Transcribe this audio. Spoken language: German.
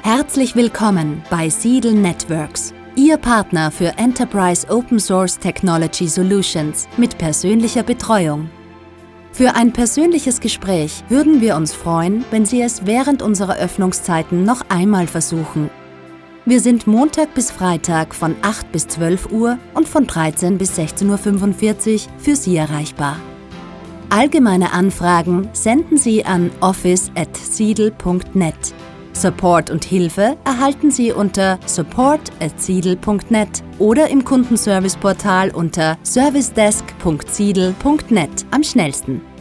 Herzlich willkommen bei Siedl Networks, Ihr Partner für Enterprise Open Source Technology Solutions mit persönlicher Betreuung. Für ein persönliches Gespräch würden wir uns freuen, wenn Sie es während unserer Öffnungszeiten noch einmal versuchen. Wir sind Montag bis Freitag von 8 bis 12 Uhr und von 13 bis 16:45 Uhr für Sie erreichbar. Allgemeine Anfragen senden Sie an office@siedl.net. Support und Hilfe erhalten Sie unter support@siedl.net oder im Kundenserviceportal unter servicedesk.siedl.net am schnellsten.